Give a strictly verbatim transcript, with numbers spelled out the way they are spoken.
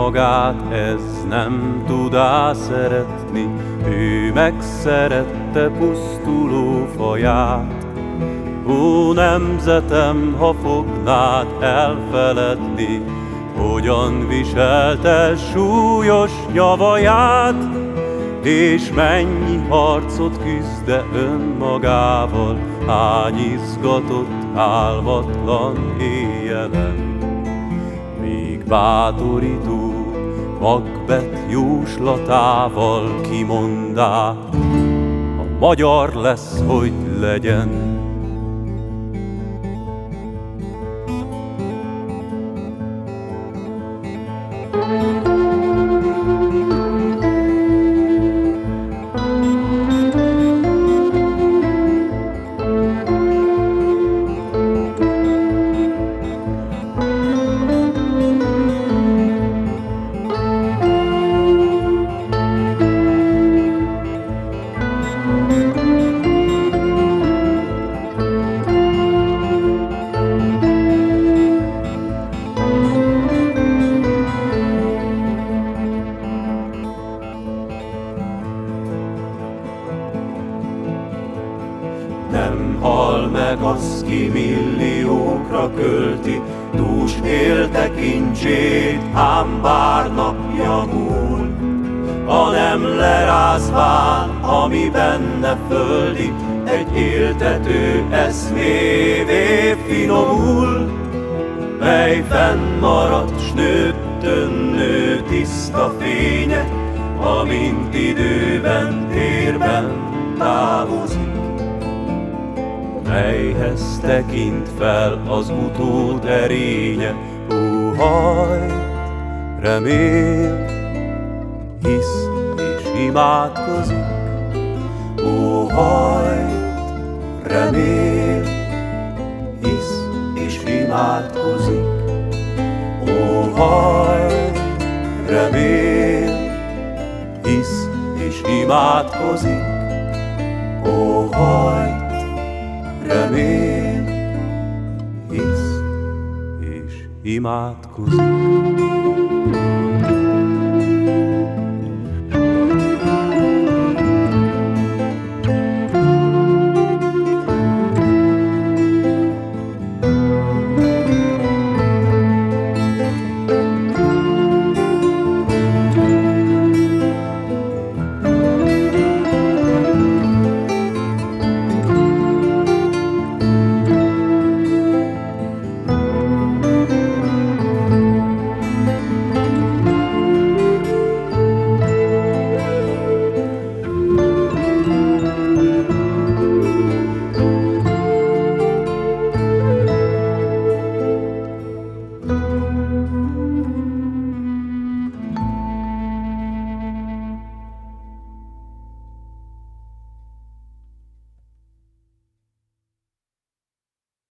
önmagát, ez nem tud szeretni, ő megszerette pusztuló faját. Ó, nemzetem, ha fognád elfeledni, hogyan viselte súlyos nyavaját, és mennyi harcot küzde önmagával, hány izgatott, álmatlan éjjelen. Még bátorító Makbeth jóslatával kimondá, a magyar lesz, hogy legyen. Nem hal meg az, ki milliókra költi dús éltekincsét, ám bár napja múl, ha nem lerázván, ami benne földi, egy éltető eszmévé finomul, mely fennmaradt, s nőttön nő tiszta fénye, amint időben, térben távozik, melyhez tekint fel az utód erénye. Ó, hajt, remél, hisz és imádkozik. Ó, hajt, remél, hisz és imádkozik. Ó, hajt, remél, hisz és imádkozik. Ó, hajt, remél, hisz és imádkozik.